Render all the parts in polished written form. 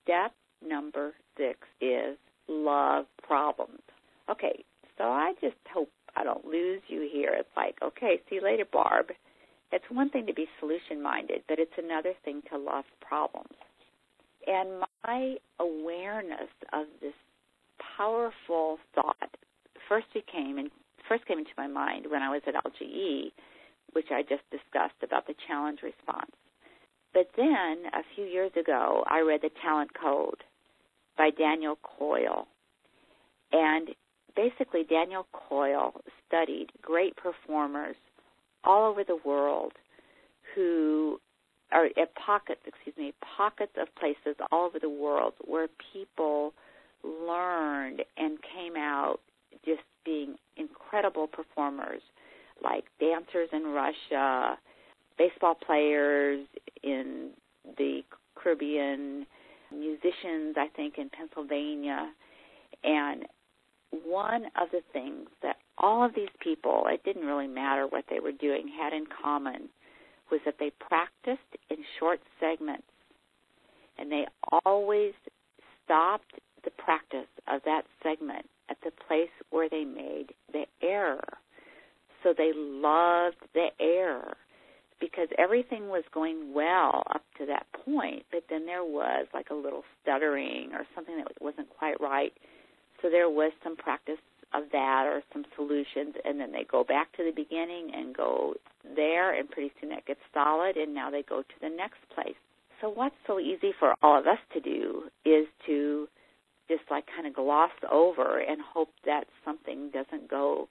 step number 6 is love problems. Okay, so I just hope I don't lose you here. It's like, okay, see you later, Barb. It's one thing to be solution-minded, but it's another thing to love problems. And my awareness of this powerful thought first came into my mind when I was at LGE, which I just discussed about the challenge response. But then, a few years ago, I read The Talent Code by Daniel Coyle. And basically, Daniel Coyle studied great performers all over the world who are at pockets of places all over the world where people learned and came out just being incredible performers, like dancers in Russia, baseball players in the Caribbean, musicians, I think, in Pennsylvania. And one of the things that all of these people, it didn't really matter what they were doing, had in common was that they practiced in short segments, and they always stopped the practice of that segment at the place where they made the error. So they loved the error because everything was going well up to that point, but then there was like a little stuttering or something that wasn't quite right. So there was some practice of that or some solutions, and then they go back to the beginning and go there, and pretty soon that gets solid, and now they go to the next place. So what's so easy for all of us to do is to just like kind of gloss over and hope that something doesn't go,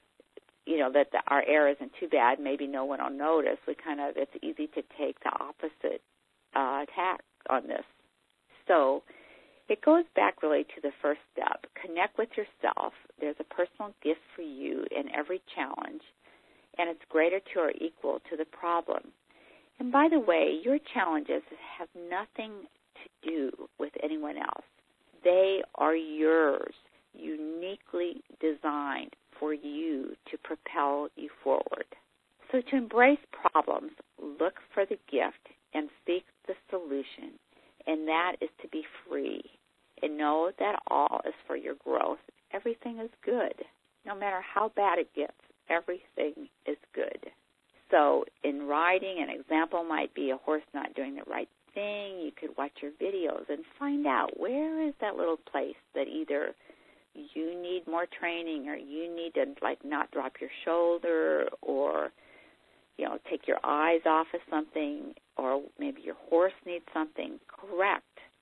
that our error isn't too bad. Maybe no one will notice. It's easy to take the opposite tack on this. So it goes back really to the first step. Connect with yourself. There's a personal gift for you in every challenge, and it's greater to or equal to the problem. And by the way, your challenges have nothing to do with anyone else. They are yours, uniquely designed for you to propel you forward. So to embrace problems, look for the gift and seek the solution, and that is to be free and know that all is for your growth. Everything is good. No matter how bad it gets, everything is good. So in riding, an example might be a horse not doing the right thing. You could watch your videos and find out where is that little place that either you need more training or you need to not drop your shoulder or take your eyes off of something, or maybe your horse needs something. Correct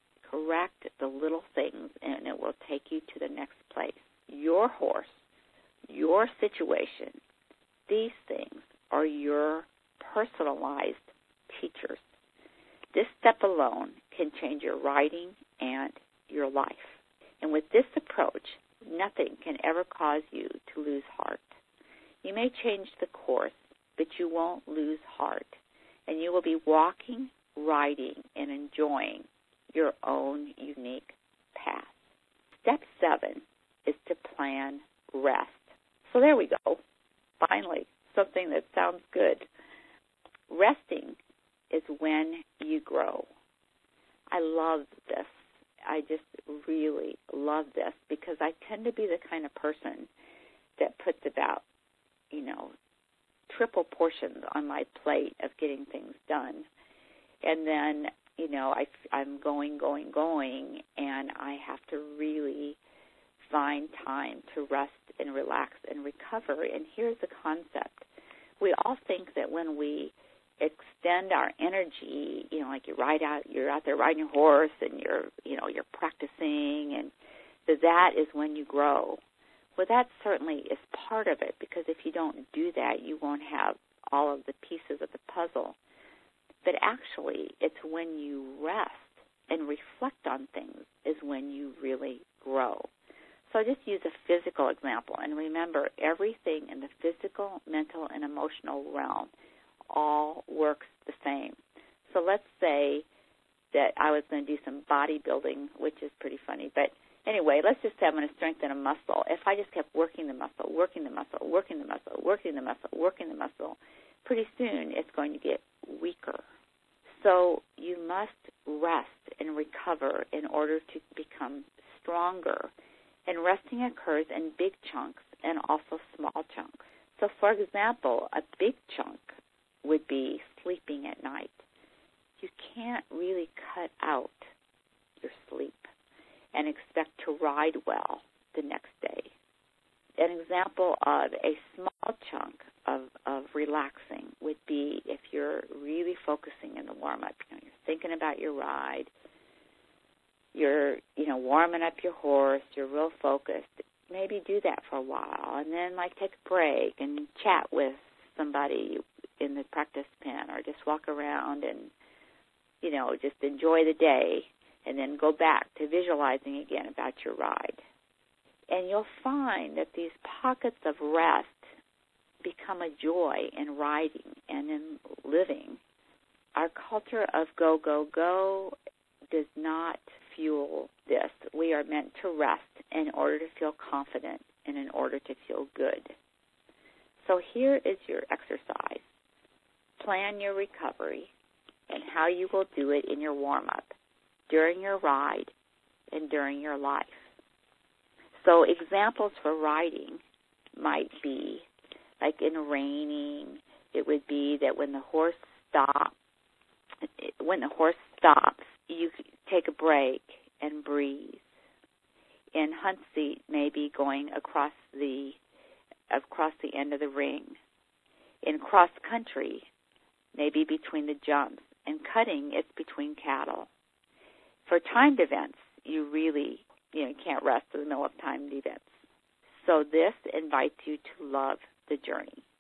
the little things, and it will take you to the next place. Your horse, your situation, these things are your personalized teachers. This step alone can change your riding and your life. And with this approach, nothing can ever cause you to lose heart. You may change the course, but you won't lose heart. And you will be walking, riding, and enjoying your own unique path. Step 7 is to plan rest. So there we go. Finally, something that sounds good. Resting is when you grow. I love this. I just really love this because I tend to be the kind of person that puts about, triple portions on my plate of getting things done. And then, I'm going, and I have to really find time to rest and relax and recover. And here's the concept. We all think that when we extend our energy, you're out there riding your horse and you're practicing, and that is when you grow. Well, that certainly is part of it, because if you don't do that, you won't have all of the pieces of the puzzle. But actually, it's when you rest and reflect on things is when you really grow. So I'll just use a physical example. And remember, everything in the physical, mental, and emotional realm all works the same. So let's say that I was going to do some bodybuilding, which is pretty funny. But anyway, let's just say I'm going to strengthen a muscle. If I just kept working the muscle, pretty soon it's going to get weaker. So you must rest and recover in order to become stronger. And resting occurs in big chunks and also small chunks. So, for example, a big chunk would be sleeping at night. You can't really cut out your sleep and expect to ride well the next day. An example of a small chunk of relaxing would be if you're really focusing in the warm-up. You're thinking about your ride. You're, warming up your horse. You're real focused. Maybe do that for a while, and then, take a break and chat with somebody in the practice pen, or just walk around and, just enjoy the day, and then go back to visualizing again about your ride. And you'll find that these pockets of rest become a joy in riding and in living. Our culture of go, go, go does not fuel this. We are meant to rest in order to feel confident and in order to feel good. So here is your exercise. Plan your recovery and how you will do it in your warm-up, during your ride, and during your life. So examples for riding might be, like in reining, it would be that when the horse stops, you take a break and breathe. In hunt seat, maybe going across the end of the ring. In cross country, maybe between the jumps. And cutting, it's between cattle. For timed events, you really can't rest in the middle of timed events. So this invites you to love the journey.